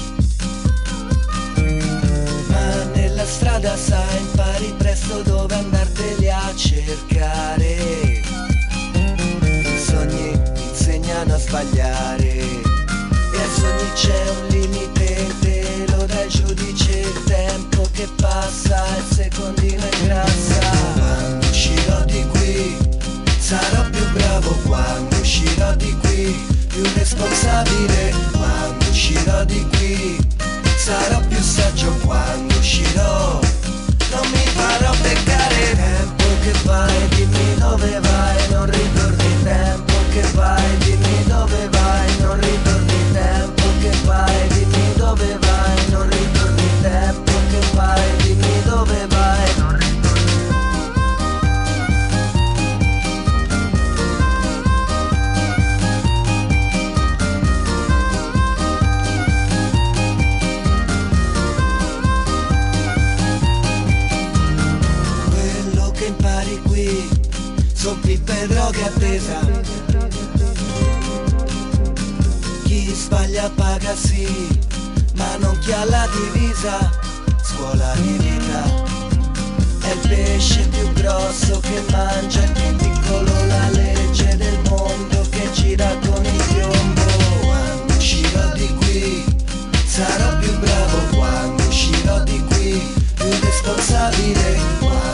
ma nella strada sai impari presto dove andarteli a cercare. I sogni insegnano a sbagliare e ai sogni c'è un limite, te lo dà il giudice, il tempo che passa, il secondino ingrassa. Quando uscirò di qui sarò più bravo, quando uscirò di qui più responsabile, quando uscirò di qui sarò più saggio, quando uscirò non mi farò beccare. Tempo che vai, dimmi dove vai, non ritorni. Tempo che vai, dimmi dove vai, non ritorni. Tempo che vai, dimmi dove vai, non ritorni. Tempo che vai, dimmi dove vai, non ritorni. Quello che impari qui son pippe e droga attesa. Chi sbaglia paga sì, ma non chi ha la divisa. Scuola di vita.